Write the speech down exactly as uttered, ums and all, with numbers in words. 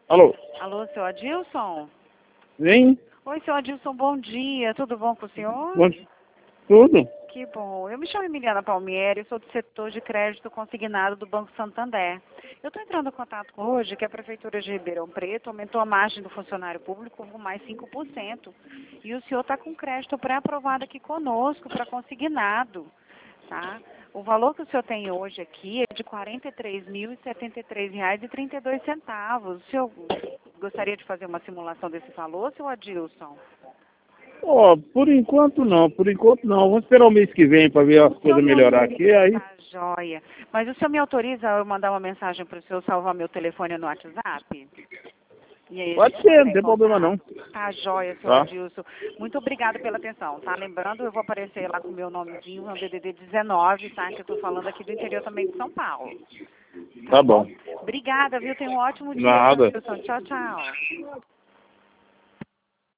Alô? Alô, seu Adilson? Vem? Oi, seu Adilson, bom dia. Tudo bom com o senhor? Bom, tudo? Que bom. Eu me chamo Emiliana Palmieri, sou do setor de crédito consignado do Banco Santander. Eu estou entrando em contato hoje que a Prefeitura de Ribeirão Preto aumentou a margem do funcionário público com mais cinco por cento. E o senhor está com crédito pré-aprovado aqui conosco para consignado, tá? O valor que o senhor tem hoje aqui é de quarenta e três mil e setenta e três reais e trinta e dois centavos. O senhor gostaria de fazer uma simulação desse valor, seu Adilson? Ó, por enquanto não, por enquanto não. Vamos esperar o mês que vem para ver as coisas melhorar aqui, aí... Tá joia. Mas o senhor me autoriza a eu mandar uma mensagem para o senhor salvar meu telefone no WhatsApp? E aí a Pode gente ser, entra não em tem problema não. contato. Tá joia, seu Tá? Adilson. Muito obrigada pela atenção, tá? Lembrando, eu vou aparecer lá com o meu nomezinho, no D D D dezenove, tá? Que eu tô falando aqui do interior também de São Paulo. Tá bom. Obrigada, viu? Tenha um ótimo dia, seu Nada. Adilson. Tchau, tchau.